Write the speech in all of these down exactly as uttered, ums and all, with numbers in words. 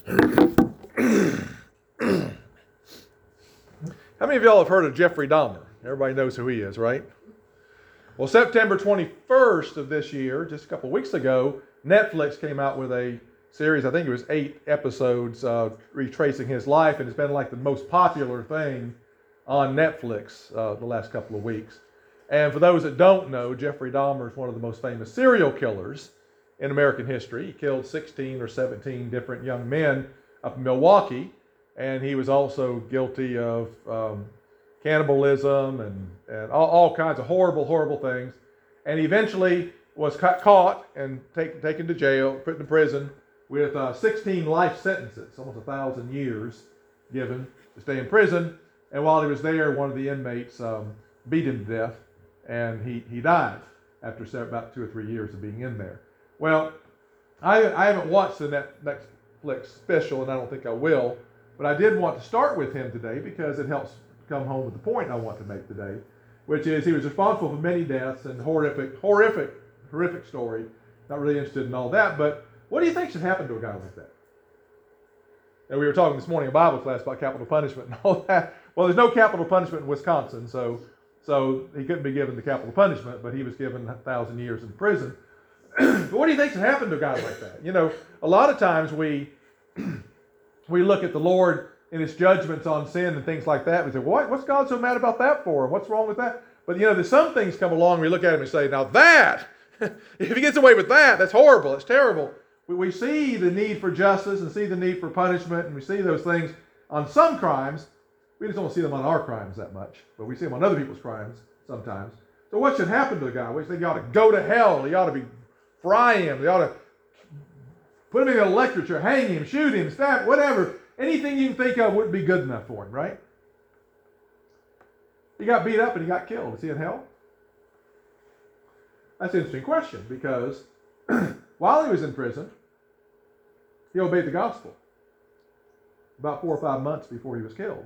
How many of y'all have heard of Jeffrey Dahmer? Everybody knows who he is, right? Well, September twenty-first of this year, just a couple weeks ago, Netflix came out with a series, I think it was eight episodes, uh, retracing his life, and it's been like the most popular thing on Netflix uh, the last couple of weeks. And for those that don't know, Jeffrey Dahmer is one of the most famous serial killers in American history. He killed sixteen or seventeen different young men up in Milwaukee, and he was also guilty of um, cannibalism and, and all, all kinds of horrible, horrible things. And he eventually was ca- caught and take, taken to jail, put in prison with uh, sixteen life sentences, almost a thousand years given to stay in prison. And while he was there, one of the inmates um, beat him to death, and he, he died after about two or three years of being in there. Well, I, I haven't watched the Net, Netflix special, and I don't think I will, but I did want to start with him today because it helps come home with the point I want to make today, which is he was responsible for many deaths and horrific, horrific, horrific story. Not really interested in all that, but what do you think should happen to a guy like that? And we were talking this morning in Bible class about capital punishment and all that. Well, there's no capital punishment in Wisconsin, so so he couldn't be given the capital punishment, but he was given a thousand years in prison. But what do you think should happen to a guy like that? You know, a lot of times we we look at the Lord in His judgments on sin and things like that. We say, what? What's God so mad about that for? What's wrong with that? But you know, there's some things come along. We look at Him and say, now that, if He gets away with that, that's horrible. It's terrible. We, we see the need for justice and see the need for punishment, and we see those things on some crimes. We just don't see them on our crimes that much, but we see them on other people's crimes sometimes. So what should happen to a guy? We think he ought to go to hell. He ought to be fry him. They ought to put him in an electric chair, hang him, shoot him, stab him, whatever. Anything you can think of wouldn't be good enough for him, right? He got beat up and he got killed. Is he in hell? That's an interesting question because while he was in prison, he obeyed the gospel about four or five months before he was killed.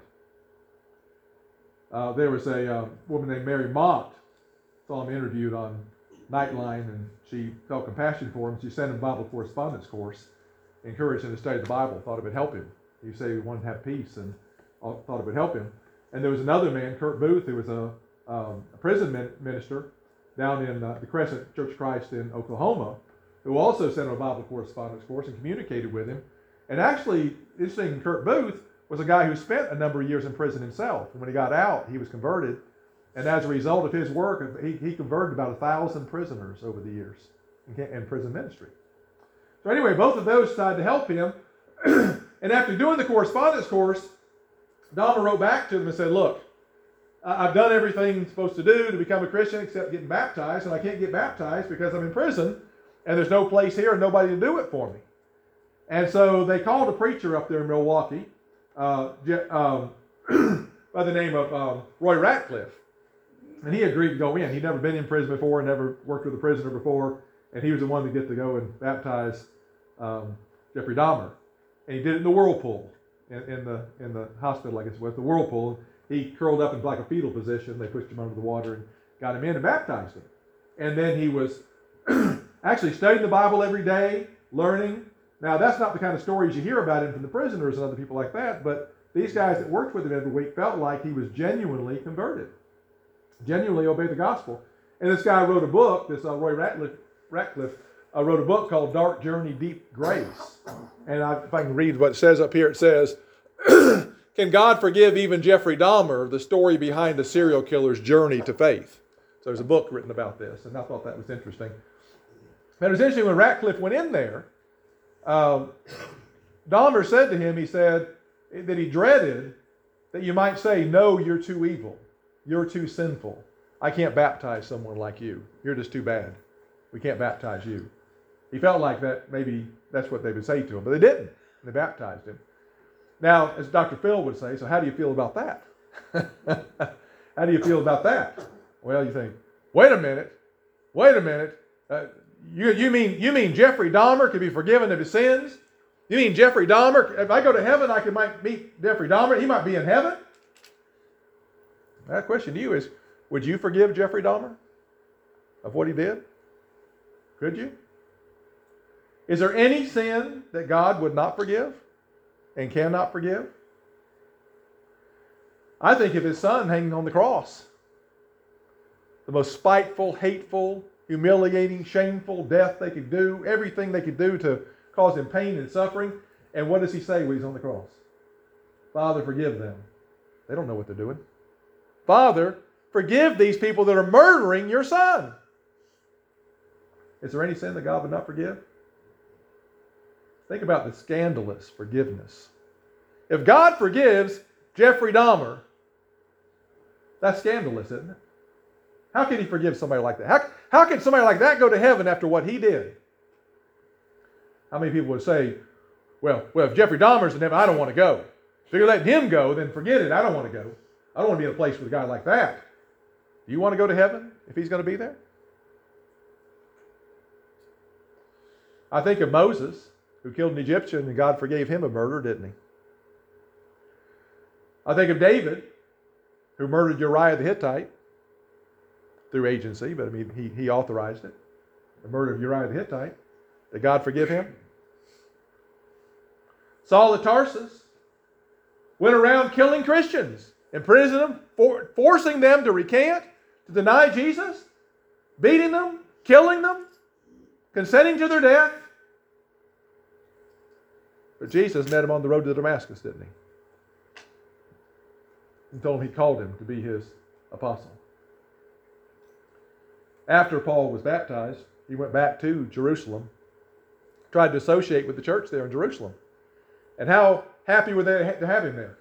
Uh, there was a uh, woman named Mary Mott, saw him interviewed on Nightline, and she felt compassion for him. She sent him a Bible correspondence course, encouraged him to study the Bible, thought it would help him. He said he wanted to have peace and thought it would help him. And there was another man, Kurt Booth, who was a, um, a prison minister down in uh, the Crescent Church of Christ in Oklahoma, who also sent him a Bible correspondence course and communicated with him. And actually, interesting, Kurt Booth was a guy who spent a number of years in prison himself. And when he got out, he was converted. And as a result of his work, he, he converted about a thousand prisoners over the years in, in prison ministry. So anyway, both of those tried to help him. And after doing the correspondence course, Dahmer wrote back to them and said, look, I've done everything I'm supposed to do to become a Christian except getting baptized, and I can't get baptized because I'm in prison, and there's no place here and nobody to do it for me. And so they called a preacher up there in Milwaukee uh, um, by the name of um, Roy Ratcliffe. And he agreed to go in. He'd never been in prison before, never worked with a prisoner before, and he was the one to get to go and baptize um, Jeffrey Dahmer. And he did it in the whirlpool, in, in the in the hospital, I guess it was, the whirlpool. He curled up in like a fetal position. They pushed him under the water and got him in and baptized him. And then he was actually studying the Bible every day, learning. Now, that's not the kind of stories you hear about him from the prisoners and other people like that, but these guys that worked with him every week felt like he was genuinely converted, genuinely obeyed the gospel. And this guy wrote a book, this uh, Roy Ratcliffe, Ratcliffe uh, wrote a book called Dark Journey, Deep Grace. And I, if I can read what it says up here, it says, can God forgive even Jeffrey Dahmer, the story behind the serial killer's journey to faith? So there's a book written about this, and I thought that was interesting. But it was interesting when Ratcliffe went in there, um, Dahmer said to him, he said that he dreaded that you might say, no, you're too evil. You're too sinful. I can't baptize someone like you. You're just too bad. We can't baptize you. He felt like that maybe that's what they would say to him, but they didn't. They baptized him. Now, as Doctor Phil would say, so how do you feel about that? How do you feel about that? Well, you think, wait a minute, wait a minute. Uh, you, you mean you mean Jeffrey Dahmer could be forgiven of his sins? You mean Jeffrey Dahmer, if I go to heaven, I could might meet Jeffrey Dahmer, he might be in heaven? That question to you is, would you forgive Jeffrey Dahmer of what he did? Could you? Is there any sin that God would not forgive? and cannot forgive? I think of his son hanging on the cross. The most spiteful, hateful, humiliating, shameful death they could do. Everything they could do to cause him pain and suffering. And what does he say when he's on the cross? Father, forgive them. They don't know what they're doing. Father, forgive these people that are murdering your son. Is there any sin that God would not forgive? Think about the scandalous forgiveness. If God forgives Jeffrey Dahmer, that's scandalous, isn't it? How can he forgive somebody like that? How, how can somebody like that go to heaven after what he did? How many people would say, well, well, if Jeffrey Dahmer's in heaven, I don't want to go. If you're letting him go, then forget it. I don't want to go. I don't want to be in a place with a guy like that. Do you want to go to heaven if he's going to be there? I think of Moses, who killed an Egyptian, and God forgave him a murder, didn't he? I think of David, who murdered Uriah the Hittite through agency, but I mean, he, he authorized it. The murder of Uriah the Hittite. Did God forgive him? Saul of Tarsus went around killing Christians, imprisoning them, for, forcing them to recant, to deny Jesus, beating them, killing them, consenting to their death. But Jesus met him on the road to Damascus, didn't he? And told him he called him to be his apostle. After Paul was baptized, he went back to Jerusalem, tried to associate with the church there in Jerusalem. And how happy were they to have him there?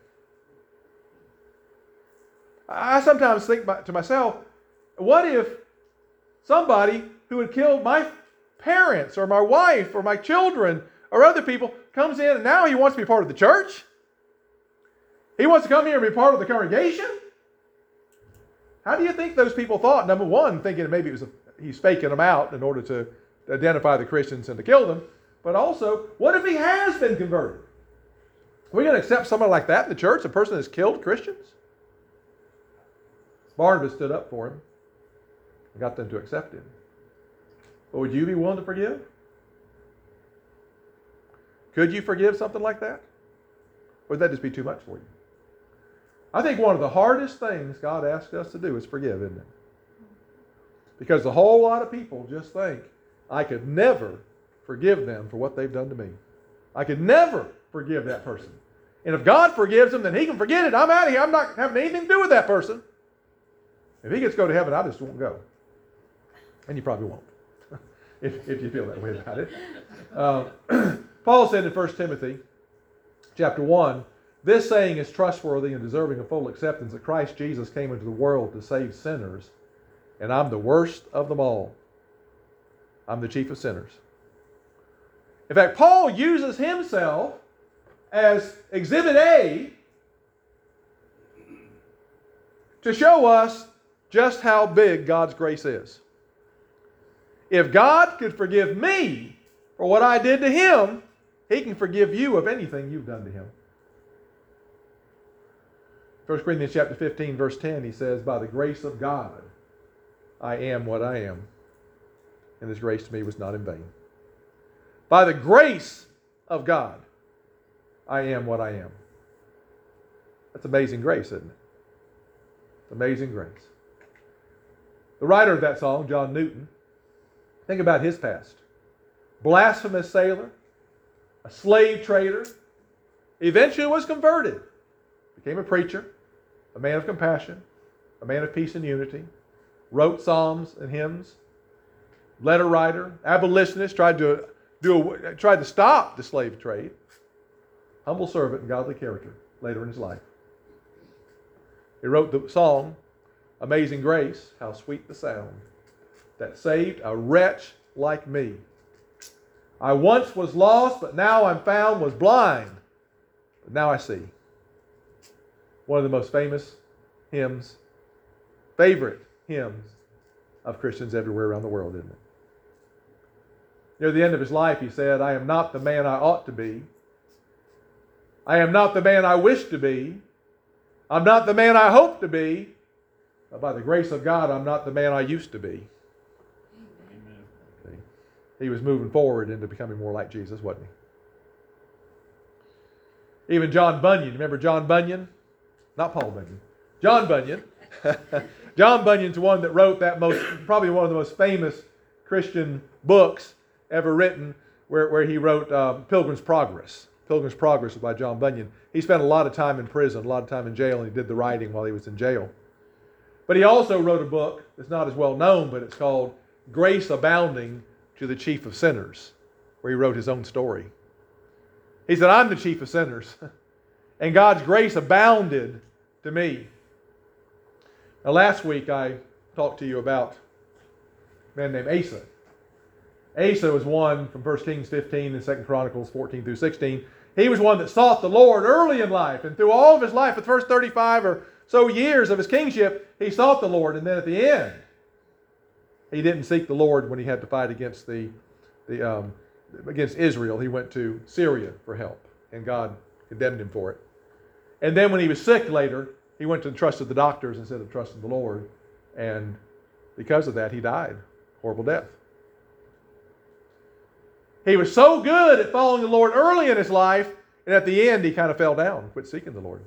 I sometimes think to myself, what if somebody who had killed my parents or my wife or my children or other people comes in and now he wants to be part of the church? He wants to come here and be part of the congregation? How do you think those people thought? Number one, thinking maybe it was a, he's faking them out in order to identify the Christians and to kill them. But also, what if he has been converted? Are we going to accept someone like that in the church, a person that's killed Christians? Barnabas stood up for him and got them to accept him. But would you be willing to forgive? Could you forgive something like that? Or would that just be too much for you? I think one of the hardest things God asks us to do is forgive, isn't it? Because a whole lot of people just think, I could never forgive them for what they've done to me. I could never forgive that person. And if God forgives them, then he can forget it. I'm out of here. I'm not having anything to do with that person. If he gets to go to heaven, I just won't go. And you probably won't, if, if you feel that way about it. Uh, Paul said in First Timothy chapter one, this saying is trustworthy and deserving of full acceptance, that Christ Jesus came into the world to save sinners, and I'm the worst of them all. I'm the chief of sinners. In fact, Paul uses himself as Exhibit A to show us just how big God's grace is. If God could forgive me for what I did to him, he can forgive you of anything you've done to him. First Corinthians chapter fifteen, verse ten, he says, by the grace of God, I am what I am. And his grace to me was not in vain. By the grace of God, I am what I am. That's amazing grace, isn't it? It's amazing grace. The writer of that song, John Newton, think about his past. Blasphemous sailor, a slave trader, eventually was converted, became a preacher, a man of compassion, a man of peace and unity, wrote psalms and hymns, letter writer, abolitionist, tried to do a, tried to stop the slave trade, humble servant and godly character later in his life. He wrote the song, Amazing Grace, how sweet the sound that saved a wretch like me. I once was lost, but now I'm found, was blind, but now I see. One of the most famous hymns, favorite hymns of Christians everywhere around the world, isn't it? Near the end of his life, he said, I am not the man I ought to be. I am not the man I wish to be. I'm not the man I hope to be. But by the grace of God, I'm not the man I used to be. Amen. He was moving forward into becoming more like Jesus, wasn't he? Even John Bunyan. Remember John Bunyan? Not Paul Bunyan. John Bunyan. John Bunyan's the one that wrote that most, probably one of the most famous Christian books ever written, where, where he wrote um, Pilgrim's Progress. Pilgrim's Progress was by John Bunyan. He spent a lot of time in prison, a lot of time in jail, and he did the writing while he was in jail. But he also wrote a book that's not as well known, but it's called Grace Abounding to the Chief of Sinners, where he wrote his own story. He said, I'm the chief of sinners, and God's grace abounded to me. Now, last week I talked to you about a man named Asa. Asa was one from First Kings fifteen and Second Chronicles fourteen through sixteen. He was one that sought the Lord early in life, and through all of his life, the first thirty-five or so years of his kingship, he sought the Lord, and then at the end, he didn't seek the Lord when he had to fight against the, the um, against Israel. He went to Syria for help, and God condemned him for it. And then when he was sick later, he went to the trust of the doctors instead of trusting the Lord, and because of that, he died. Horrible death. He was so good at following the Lord early in his life, and at the end, he kind of fell down, quit seeking the Lord.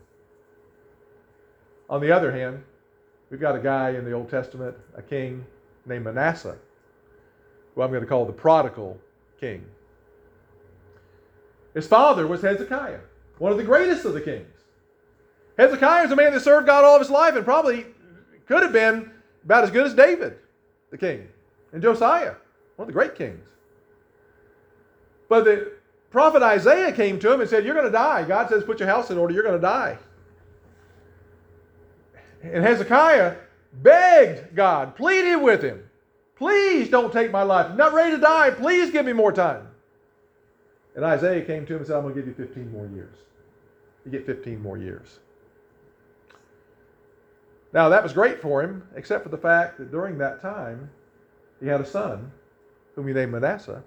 On the other hand, we've got a guy in the Old Testament, a king named Manasseh, who I'm going to call the prodigal king. His father was Hezekiah, one of the greatest of the kings. Hezekiah is a man that served God all of his life and probably could have been about as good as David, the king, and Josiah, one of the great kings. But the prophet Isaiah came to him and said, you're going to die. God says, put your house in order, you're going to die. And Hezekiah begged God, pleaded with him, please don't take my life. I'm not ready to die. Please give me more time. And Isaiah came to him and said, I'm going to give you fifteen more years. You get fifteen more years. Now, that was great for him, except for the fact that during that time, he had a son, whom he named Manasseh,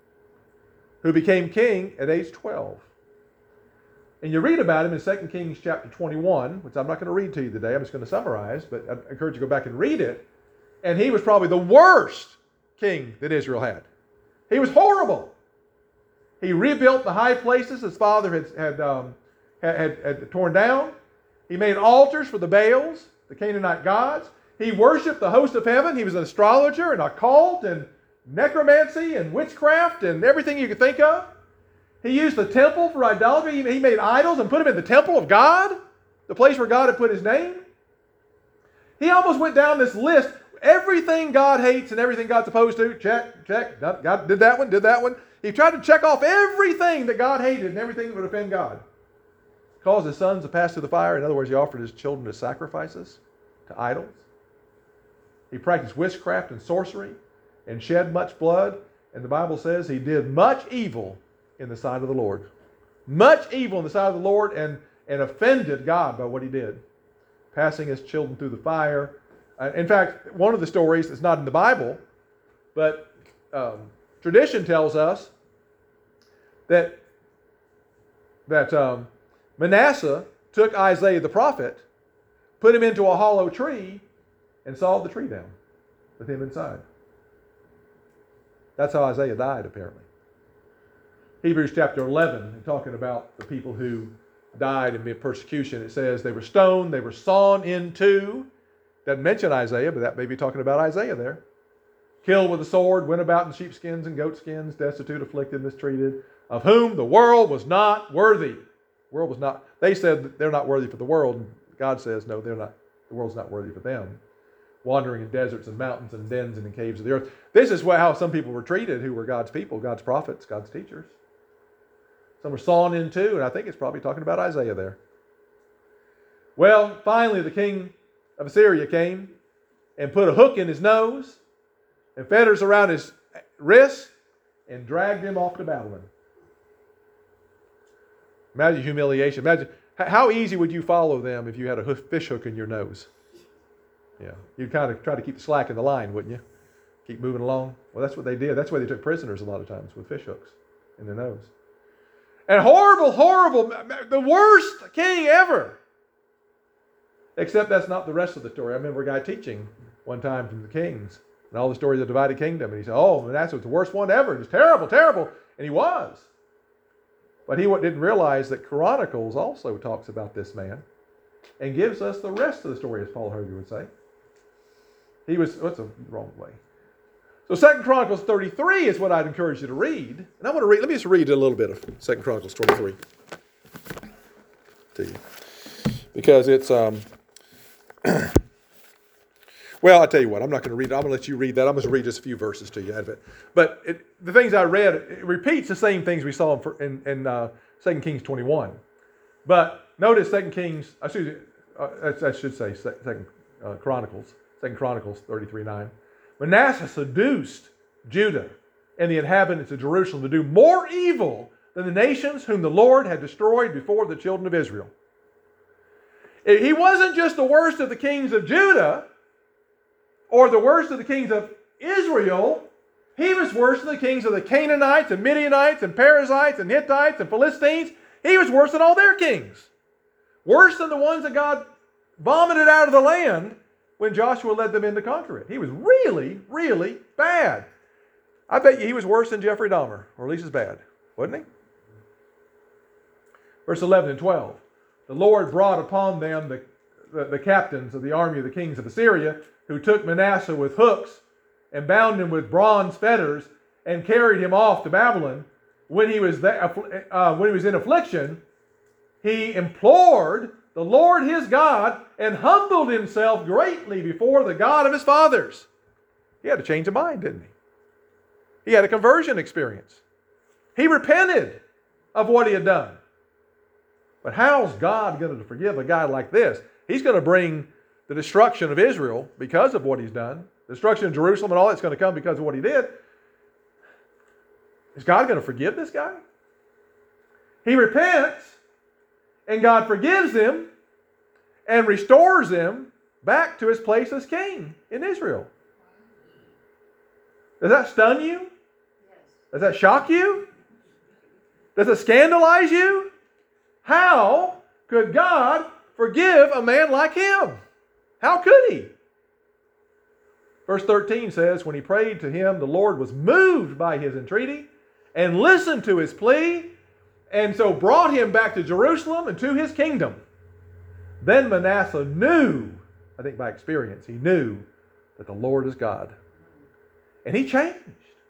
who became king at age twelve. And you read about him in Second Kings chapter twenty-one, which I'm not going to read to you today. I'm just going to summarize, but I encourage you to go back and read it. And he was probably the worst king that Israel had. He was horrible. He rebuilt the high places his father had, had, um, had, had, had torn down. He made altars for the Baals, the Canaanite gods. He worshipped the host of heaven. He was an astrologer and occult and necromancy and witchcraft and everything you could think of. He used the temple for idolatry. He made idols and put them in the temple of God, the place where God had put his name. He almost went down this list. Everything God hates and everything God's opposed to, check, check. God did that one, did that one. He tried to check off everything that God hated and everything that would offend God. Caused his sons to pass through the fire. In other words, he offered his children as sacrifices to idols. He practiced witchcraft and sorcery and shed much blood. And the Bible says he did much evil in the sight of the Lord. Much evil in the sight of the Lord, and, and offended God by what he did. Passing his children through the fire. Uh, in fact, one of the stories that's not in the Bible, but um, tradition tells us that, that um, Manasseh took Isaiah the prophet, put him into a hollow tree, and sawed the tree down with him inside. That's how Isaiah died, apparently. Hebrews chapter eleven, talking about the people who died in persecution, it says they were stoned, they were sawn in two. Doesn't mention Isaiah, but that may be talking about Isaiah there. Killed with a sword, went about in sheepskins and goatskins, destitute, afflicted, mistreated, of whom the world was not worthy. The world was not. They said that they're not worthy for the world, and God says, no, they're not. The world's not worthy for them. Wandering in deserts and mountains and dens and in caves of the earth. This is how some people were treated who were God's people, God's prophets, God's teachers. Some were sawn in two, and I think it's probably talking about Isaiah there. Well, finally the king of Assyria came and put a hook in his nose and fetters around his wrists and dragged him off to Babylon. Imagine humiliation. Imagine how easy would you follow them if you had a fish hook in your nose? Yeah, you'd kind of try to keep the slack in the line, wouldn't you? Keep moving along. Well, that's what they did. That's why they took prisoners a lot of times, with fish hooks in their nose. And horrible, horrible, the worst king ever. Except that's not the rest of the story. I remember a guy teaching one time from the Kings and all the stories of the divided kingdom. And he said, oh, Manasseh was the worst one ever. It was terrible, terrible. And he was. But he didn't realize that Chronicles also talks about this man and gives us the rest of the story, as Paul Hoger would say. He was, what's the wrong way? So Second Chronicles thirty-three is what I'd encourage you to read. And I want to read, let me just read a little bit of Second Chronicles twenty-three to you. Because it's, um, well, I'll tell you what, I'm not going to read it. I'm going to let you read that. I'm going to read just a few verses to you out of it. But it, the things I read, it repeats the same things we saw in, in uh, Second Kings twenty-one. But notice Second Kings, excuse me, uh, I should say Second uh, Chronicles, Second Chronicles thirty-three nine. Manasseh seduced Judah and the inhabitants of Jerusalem to do more evil than the nations whom the Lord had destroyed before the children of Israel. He wasn't just the worst of the kings of Judah or the worst of the kings of Israel. He was worse than the kings of the Canaanites and Midianites and Perizzites and Hittites and Philistines. He was worse than all their kings. Worse than the ones that God vomited out of the land when Joshua led them in to conquer it. He was really, really bad. I bet you he was worse than Jeffrey Dahmer, or at least as bad, wasn't he? Verse eleven and twelve. The Lord brought upon them the, the, the captains of the army of the kings of Assyria, who took Manasseh with hooks and bound him with bronze fetters and carried him off to Babylon. When he was there, uh, when he was in affliction, he implored the Lord his God and humbled himself greatly before the God of his fathers. He had a change of mind, didn't he? He had a conversion experience. He repented of what he had done. But how's God going to forgive a guy like this? He's going to bring the destruction of Israel because of what he's done. The destruction of Jerusalem and all that's going to come because of what he did. Is God going to forgive this guy? He repents, and God forgives him and restores him back to his place as king in Israel. Does that stun you? Does that shock you? Does it scandalize you? How could God forgive a man like him? How could he? Verse thirteen says, when he prayed to him, the Lord was moved by his entreaty and listened to his plea, and so brought him back to Jerusalem and to his kingdom. Then Manasseh knew, I think by experience, he knew that the Lord is God. And he changed.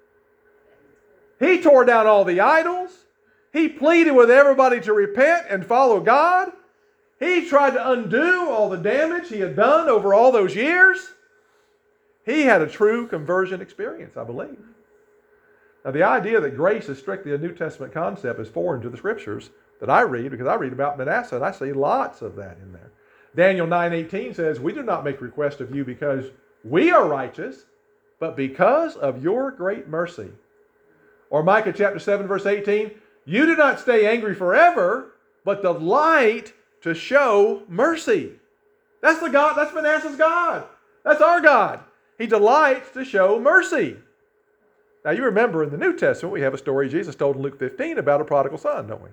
He tore down all the idols. He pleaded with everybody to repent and follow God. He tried to undo all the damage he had done over all those years. He had a true conversion experience, I believe. Now, the idea that grace is strictly a New Testament concept is foreign to the Scriptures that I read, because I read about Manasseh and I see lots of that in there. Daniel nine eighteen says, we do not make request of you because we are righteous, but because of your great mercy. Or Micah chapter seven verse eighteen, you do not stay angry forever, but delight to show mercy. That's the God, that's Manasseh's God. That's our God. He delights to show mercy. Now you remember in the New Testament we have a story Jesus told in Luke fifteen about a prodigal son, don't we?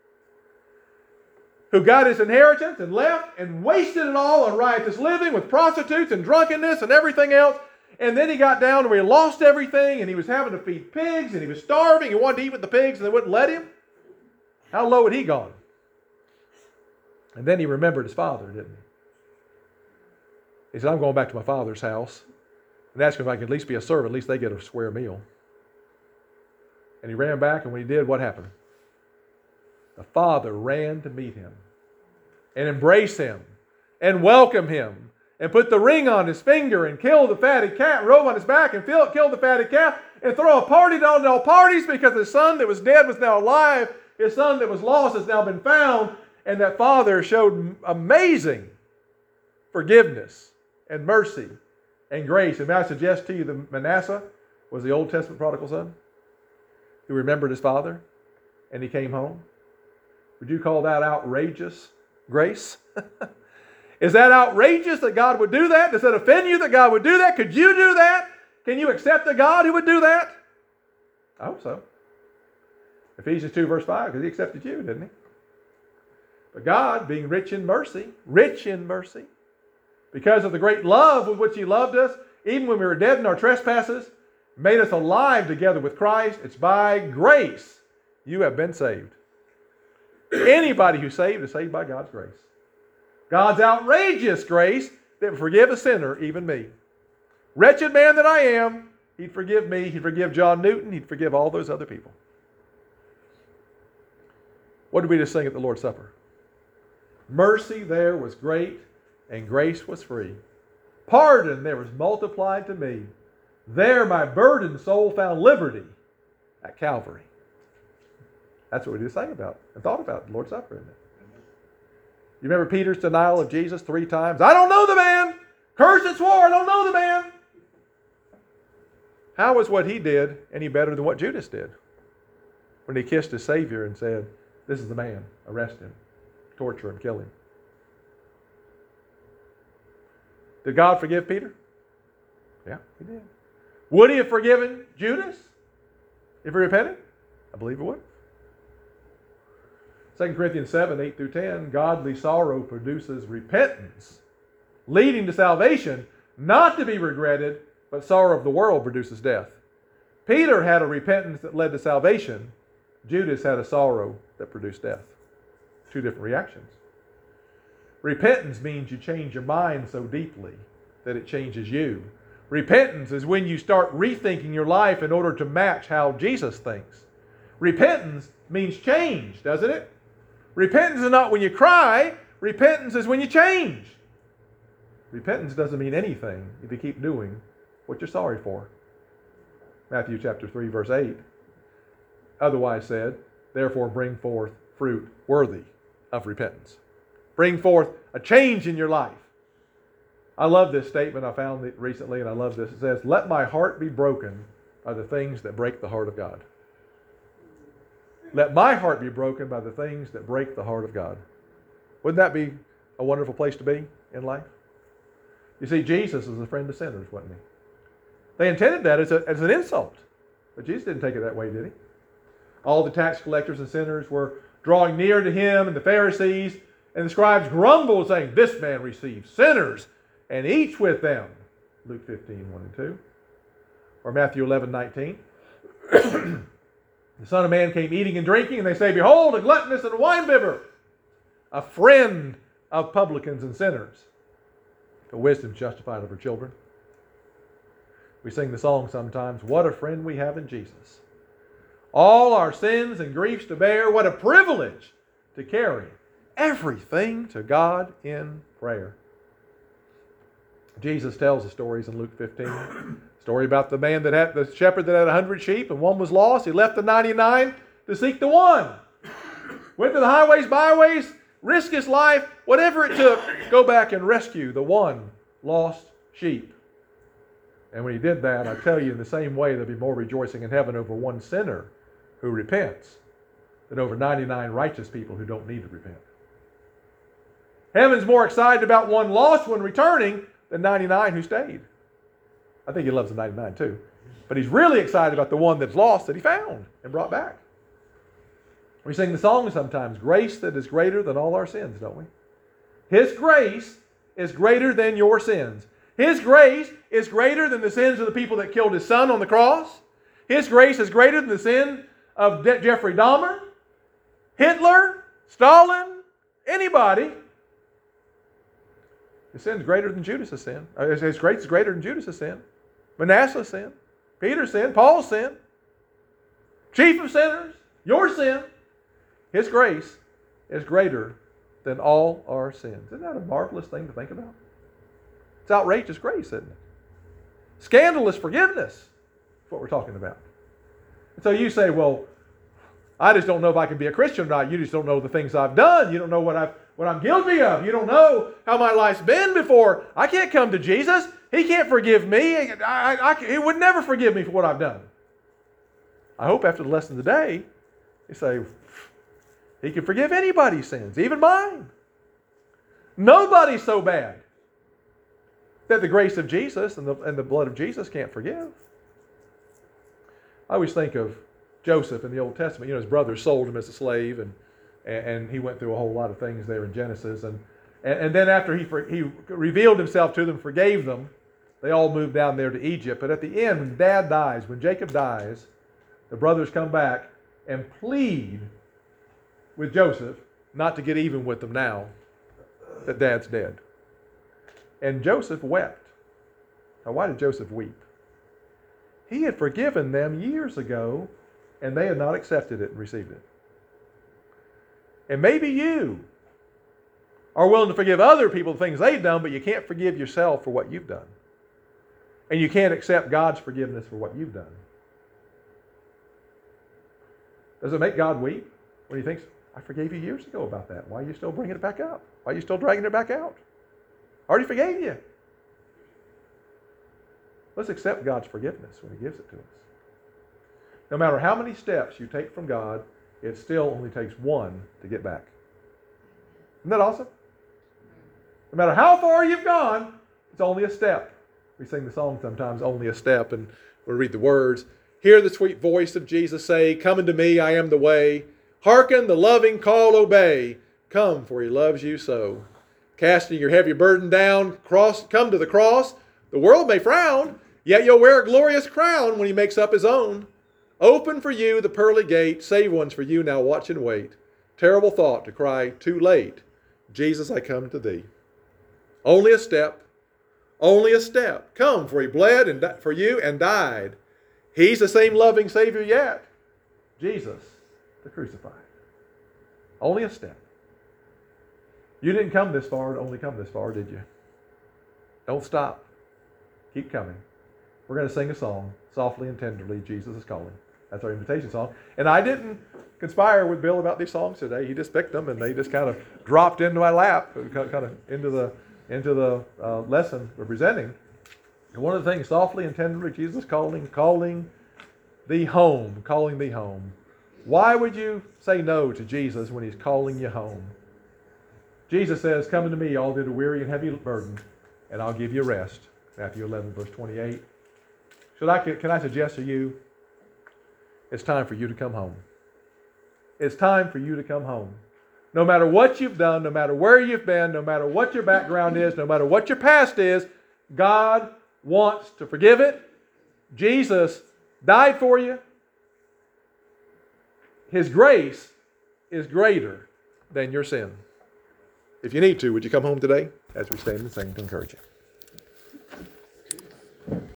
Who got his inheritance and left and wasted it all on riotous living with prostitutes and drunkenness and everything else. And then he got down where he lost everything and he was having to feed pigs and he was starving. He wanted to eat with the pigs and they wouldn't let him. How low had he gone? And then he remembered his father, didn't he? He said, I'm going back to my father's house and asked him if I could at least be a servant. At least they get a square meal. And he ran back, and when he did, what happened? The father ran to meet him and embrace him and welcome him and put the ring on his finger and kill the fatted calf, robe on his back and kill the fatted calf and throw a party down to all parties because his son that was dead was now alive. His son that was lost has now been found. And that father showed amazing forgiveness and mercy and grace. And may I suggest to you that Manasseh was the Old Testament prodigal son who remembered his father and he came home. Would you call that outrageous grace? Is that outrageous that God would do that? Does that offend you that God would do that? Could you do that? Can you accept a God who would do that? I hope so. Ephesians two verse five, because he accepted you, didn't he? But God, being rich in mercy, rich in mercy, because of the great love with which he loved us, even when we were dead in our trespasses, made us alive together with Christ. It's by grace you have been saved. Anybody who's saved is saved by God's grace. God's outrageous grace that would forgive a sinner, even me. Wretched man that I am, He'd forgive me. He'd forgive John Newton. He'd forgive all those other people. What did we just sing at the Lord's Supper? Mercy there was great, and grace was free. Pardon there was multiplied to me. There my burdened soul found liberty at Calvary. That's what we just sang about and thought about at the Lord's Supper, isn't it? You remember Peter's denial of Jesus three times? I don't know the man. Cursed and swore, I don't know the man. How was what he did any better than what Judas did? When he kissed his Savior and said, this is the man, arrest him, torture him, kill him. Did God forgive Peter? Yeah, He did. Would He have forgiven Judas if he repented? I believe He would. Second Corinthians seven, eight through ten, godly sorrow produces repentance, leading to salvation, not to be regretted, but sorrow of the world produces death. Peter had a repentance that led to salvation. Judas had a sorrow that produced death. Two different reactions. Repentance means you change your mind so deeply that it changes you. Repentance is when you start rethinking your life in order to match how Jesus thinks. Repentance means change, doesn't it? Repentance is not when you cry. Repentance is when you change. Repentance doesn't mean anything if you keep doing what you're sorry for. Matthew chapter three, verse eight. Otherwise said, therefore bring forth fruit worthy of repentance. Bring forth a change in your life. I love this statement. I found it recently, and I love this. It says, let my heart be broken by the things that break the heart of God. Let my heart be broken by the things that break the heart of God. Wouldn't that be a wonderful place to be in life? You see, Jesus is a friend of sinners, wasn't He? They intended that as, a, as an insult. But Jesus didn't take it that way, did He? All the tax collectors and sinners were drawing near to Him, and the Pharisees and the scribes grumbled, saying, this man receives sinners and eats with them. Luke fifteen, one and two. Or Matthew eleven, nineteen. The Son of Man came eating and drinking, and they say, behold, a gluttonous and a winebibber, a friend of publicans and sinners. The wisdom justified of her children. We sing the song sometimes, what a friend we have in Jesus. All our sins and griefs to bear, what a privilege to carry everything to God in prayer. Jesus tells the stories in Luke fifteen. Story about the man that had, the shepherd that had a hundred sheep and one was lost. He left the ninety-nine to seek the one. Went to the highways, byways, risked his life, whatever it took, go back and rescue the one lost sheep. And when he did that, I tell you, in the same way, there'll be more rejoicing in heaven over one sinner who repents than over ninety-nine righteous people who don't need to repent. Heaven's more excited about one lost one returning than ninety-nine who stayed. I think He loves the ninety-nine too. But He's really excited about the one that's lost that He found and brought back. We sing the song sometimes, grace that is greater than all our sins, don't we? His grace is greater than your sins. His grace is greater than the sins of the people that killed His Son on the cross. His grace is greater than the sin of De- Jeffrey Dahmer, Hitler, Stalin, anybody. His sin is greater than Judas' sin. His grace is greater than Judas' sin. Manasseh's sin. Peter's sin. Paul's sin. Chief of sinners. Your sin. His grace is greater than all our sins. Isn't that a marvelous thing to think about? It's outrageous grace, isn't it? Scandalous forgiveness is what we're talking about. And so you say, well, I just don't know if I can be a Christian or not. You just don't know the things I've done. You don't know what I've what I'm guilty of. You don't know how my life's been before. I can't come to Jesus. He can't forgive me. I, I, I, he would never forgive me for what I've done. I hope after the lesson today, you say, He can forgive anybody's sins, even mine. Nobody's so bad that the grace of Jesus and the, and the blood of Jesus can't forgive. I always think of Joseph in the Old Testament. You know, his brothers sold him as a slave, and and he went through a whole lot of things there in Genesis. And and, and then after he he revealed himself to them, forgave them, they all moved down there to Egypt. But at the end, when Dad dies, when Jacob dies, the brothers come back and plead with Joseph not to get even with them now that Dad's dead. And Joseph wept. Now, why did Joseph weep? He had forgiven them years ago, and they had not accepted it and received it. And maybe you are willing to forgive other people the things they've done, but you can't forgive yourself for what you've done. And you can't accept God's forgiveness for what you've done. Does it make God weep when he thinks, I forgave you years ago about that. Why are you still bringing it back up? Why are you still dragging it back out? I already forgave you. Let's accept God's forgiveness when he gives it to us. No matter how many steps you take from God, it still only takes one to get back. Isn't that awesome? No matter how far you've gone, it's only a step. We sing the song sometimes, only a step, and we'll read the words. Hear the sweet voice of Jesus say, come unto me, I am the way. Hearken the loving call, obey. Come, for he loves you so. Casting your heavy burden down, cross, come to the cross. The world may frown, yet you'll wear a glorious crown when he makes up his own. Open for you the pearly gate, save ones for you, now watch and wait. Terrible thought to cry, too late. Jesus, I come to thee. Only a step, only a step. Come, for he bled and di- for you and died. He's the same loving Savior yet. Jesus, the crucified. Only a step. You didn't come this far to only come this far, did you? Don't stop. Keep coming. We're going to sing a song, Softly and Tenderly, Jesus is Calling. That's our invitation song. And I didn't conspire with Bill about these songs today. He just picked them and they just kind of dropped into my lap, kind of into the into the uh, lesson we're presenting. And one of the things, softly and tenderly, Jesus calling, calling thee home, calling thee home. Why would you say no to Jesus when he's calling you home? Jesus says, come unto me, all that are weary and heavy burden, and I'll give you rest. Matthew eleven, verse twenty-eight. Should I, can I suggest to you, it's time for you to come home. It's time for you to come home. No matter what you've done, no matter where you've been, no matter what your background is, no matter what your past is, God wants to forgive it. Jesus died for you. His grace is greater than your sin. If you need to, would you come home today as we stand and sing to encourage you?